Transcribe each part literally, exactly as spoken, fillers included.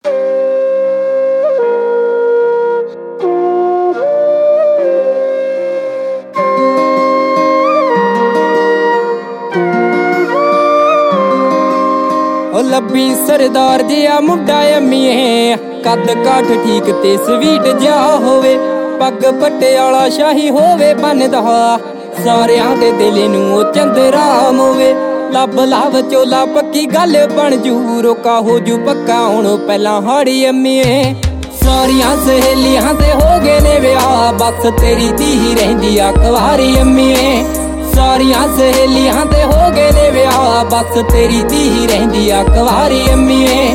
ਲੱਭੀ ਸਰਦਾਰ ਜਿਹਾ ਮੁੰਡਾ ਐਮੀਏ, ਕੱਦ ਕਾਠ ਠੀਕ ਤੇ ਸਵੀਟ ਜਿਹਾ ਹੋਵੇ, ਪੱਗ ਪਟਿਆਲਾ ਸ਼ਾਹੀ ਹੋਵੇ ਬੰਨਦਾ, ਸਾਰਿਆਂ ਦੇ ਦਿਲ ਨੂੰ ਉਹ ਚੰਦਰਾਮ ਹੋਵੇ। ਲੱਭ ਲਾਭ ਚੋਲਾ ਪੱਕੀ ਗੱਲ ਬਣ ਜੂ, ਰੋਕਾ ਹੋ ਜੂ ਪੱਕਾ ਹੁਣ ਪਹਿਲਾਂ ਹਾੜੀ ਐਮੀਏ। ਸਾਰੀਆਂ ਸਹੇਲੀਆਂ ਤੇ ਹੋ ਗਏ ਨੇ ਵਿਆਹ, ਬਸ ਤੇਰੀ ਧੀ ਹੀ ਰਹਿੰਦੀ ਆ ਕੁਆਰੀ ਐਮੀਏ। ਸਾਰੀਆਂ ਸਹੇਲੀਆਂ ਤੇ ਹੋ ਗਏ ਨੇ ਵਿਆਹ, ਬਸ ਤੇਰੀ ਧੀ ਹੀ ਰਹਿੰਦੀ ਆ ਕੁਆਰੀ ਐਮੀਏ।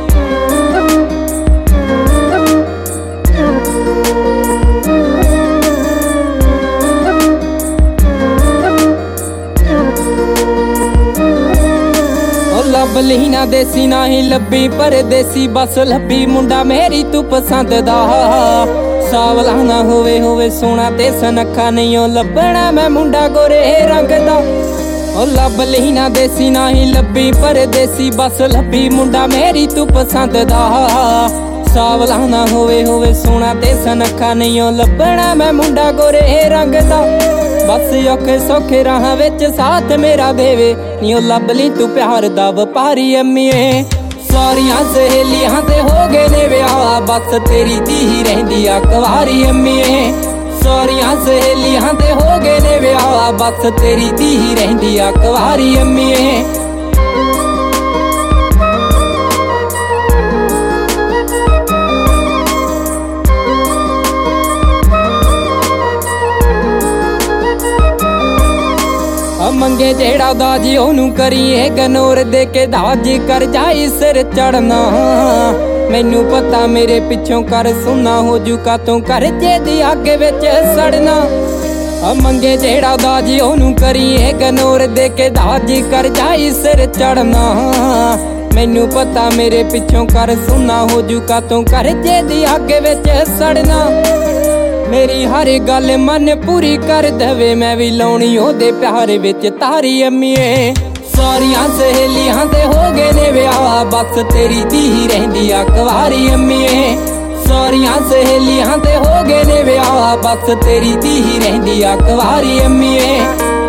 ਲੱਭ ਲਈ ਨਾ ਦੇਸੀ ਨਾ ਹੀ ਲੱਭੀ ਪਰਦੇਸੀ, ਬਸ ਲੱਭੀ ਮੁੰਡਾ ਮੇਰੀ ਤੂੰ ਪਸੰਦ ਦਾ। ਸਾਵਲਾ ਨਾ ਹੋਵੇ ਹੋਵੇ ਸੋਹਣਾ ਤੇ ਸੁਨੱਖਾ, ਨਹੀਂ ਉਹ ਲੱਭਣਾ ਮੈਂ ਮੁੰਡਾ ਗੋਰੇ ਰੰਗ ਦਾ। ਉਹ ਲੱਭ ਲਈ ਨਾ ਦੇਸੀ ਨਾ ਹੀ ਲੱਭੀ ਪਰਦੇਸੀ, ਬਸ ਲੱਭੀ ਮੁੰਡਾ ਮੇਰੀ ਤੂੰ ਪਸੰਦ ਦਾ। ਸਾਵਲਾ ਨਾ ਹੋਵੇ ਹੋਵੇ ਸੋਹਣਾ ਤੇ ਸੁਨੱਖਾ, ਨਹੀਂ ਉਹ ਲੱਭਣਾ ਮੈਂ ਮੁੰਡਾ ਗੋਰੇ ਰੰਗ ਦਾ। ਬਸ ਔਖੇ ਸੌਖੇ ਰਾਹਾਂ ਵਿੱਚ ਸਾਥ ਮੇਰਾ ਦੇਵੇ, ਨੀ ਉਹ ਲੱਭ ਲਈ ਤੂੰ ਪਿਆਰ ਦਾ ਵਪਾਰੀ ਐਮੀਏ। ਸਾਰੀਆਂ ਸਹੇਲੀਆਂ ਤੇ ਹੋ ਗਏ ਨੇ ਵਿਆਹ, ਬਸ ਤੇਰੀ ਧੀ ਹੀ ਰਹਿੰਦੀ ਆ ਕੁਆਰੀ ਐਮੀਏ। ਸਾਰੀਆਂ ਸਹੇਲੀਆਂ ਤੇ ਹੋ ਗਏ ਨੇ ਵਿਆਹ, ਬਸ ਤੇਰੀ ਧੀ ਹੀ ਰਹਿੰਦੀ ਆ ਕੁਆਰੀ ਐਮੀਏ। ਮੰਗੇ ਜਿਹੜਾ ਦਾਜ ਉਹਨੂੰ ਕਰੀਏ ਇਗਨੋਰ, ਦੇ ਕੇ ਦਾਜ ਕਰ ਜਾਈ ਸਿਰ ਚੜਨਾ। ਮੈਨੂੰ ਪਤਾ ਮੇਰੇ ਪਿੱਛੋਂ ਕਰ ਸੁਣਾ ਹੋ ਜੂ ਕਾਤੋਂ ਕਰਜੇ ਦੀ ਅੱਗ ਵਿੱਚ ਸੜਨਾ। ਮੰਗੇ ਜਿਹੜਾ ਦਾਜ ਉਹਨੂੰ ਕਰੀਏ ਇਗਨੋਰ, ਦੇ ਕੇ ਦਾਜ ਕਰ ਜਾਈ ਸਿਰ ਚੜਨਾ। ਮੈਨੂੰ ਪਤਾ ਮੇਰੇ ਪਿੱਛੋਂ ਕਰ ਸੁਣਾ ਹੋ ਜੂ ਕਾਤੋਂ ਕਰਜੇ ਦੀ ਅੱਗ ਵਿੱਚ ਸੜਨਾ। ਮੇਰੀ ਹਰ ਗੱਲ ਮਨ ਪੂਰੀ ਕਰ ਦੇਵੇ, ਮੈਂ ਵੀ ਲਾਉਣੀ ਉਹਦੇ ਪਿਆਰ ਵਿੱਚ ਤਾਰੀ ਐਮੀਏ। ਸਾਰੀਆਂ ਸਹੇਲੀਆਂ ਤੇ ਹੋ ਗਏ ਨੇ ਵਿਆਹ, ਬਸ ਤੇਰੀ ਧੀ ਹੀ ਰਹਿੰਦੀ ਆ ਕੁਆਰੀ ਐਮੀਏ। ਸਾਰੀਆਂ ਸਹੇਲੀਆਂ ਤੇ ਹੋ ਗਏ ਨੇ ਵਿਆਹ, ਬਸ ਤੇਰੀ ਧੀ ਹੀ ਰਹਿੰਦੀ ਆ ਕੁਆਰੀ ਐਮੀਏ।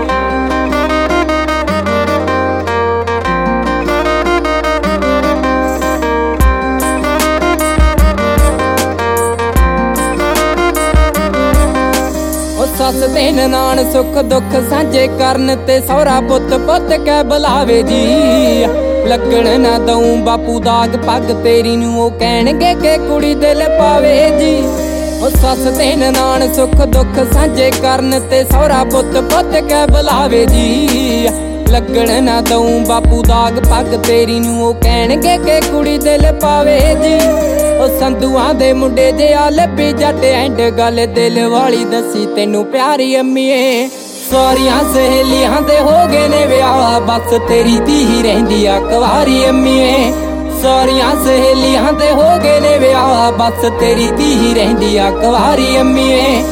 ਸੱਸ ਤੇ ਨਨਾਣ ਸੁੱਖ ਦੁੱਖ ਸਾਂਝੇ ਕਰਨ, ਤੇ ਸਹੁਰਾ ਪੁੱਤ ਪੁੱਤ ਕਹਿ ਬੁਲਾਵੇ ਜੀ। ਲੱਗਣ ਨਾ ਦਊ ਬਾਪੂ ਦਾਗ ਪੱਗ ਤੇਰੀ ਨੂੰ, ਉਹ ਕਹਿਣਗੇ ਕਿ ਕੁੜੀ ਦਿਲ ਪਾਵੇ ਜੀ। ਉਹ ਸੱਸ ਤੇ ਨਨਾਣ ਸੁੱਖ ਦੁੱਖ ਸਾਂਝੇ ਕਰਨ, ਤੇ ਸਹੁਰਾ ਪੁੱਤ ਪੁੱਤ ਕਹਿ ਬੁਲਾਵੇ ਜੀ। ਲੱਗਣ ਨਾ ਦਊ ਬਾਪੂ ਦਾਗ ਪੱਗ ਤੇਰੀ ਨੂੰ, ਉਹ ਕਹਿਣਗੇ ਕਿ ਕੁੜੀ ਦਿਲ ਪਾਵੇ ਜੀ। ਉਹ ਸੰਧੂਆਂ ਦੇ ਮੁੰਡੇ ਜਿਹਾ ਲੱਭੀ ਜੱਟ ਐਂਡ ਗੱਲ ਦਿਲ ਵਾਲੀ ਦੱਸੀ ਤੈਨੂੰ ਪਿਆਰੀ ਐਮੀਏ। ਸਾਰੀਆਂ ਸਹੇਲੀਆਂ ਤੇ ਹੋ ਗਏ ਨੇ ਵਿਆਹ, ਬਸ ਤੇਰੀ ਧੀ ਹੀ ਰਹਿੰਦੀ ਆ ਕੁਆਰੀ ਐਮੀਏ। ਸਾਰੀਆਂ ਸਹੇਲੀਆਂ ਤੇ ਹੋ ਗਏ ਨੇ ਵਿਆਹ, ਬਸ ਤੇਰੀ ਧੀ ਹੀ ਰਹਿੰਦੀ ਆ ਕੁਆਰੀ ਐਮੀਏ।